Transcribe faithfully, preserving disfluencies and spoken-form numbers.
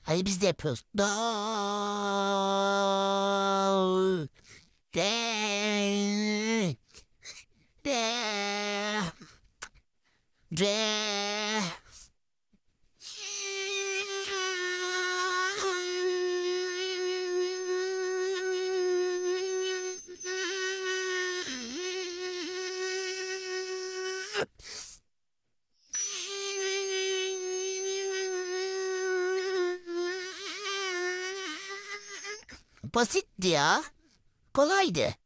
Hayır biz de yapıyoruz. Do, de, de, de. Basitti ya. Kolaydı.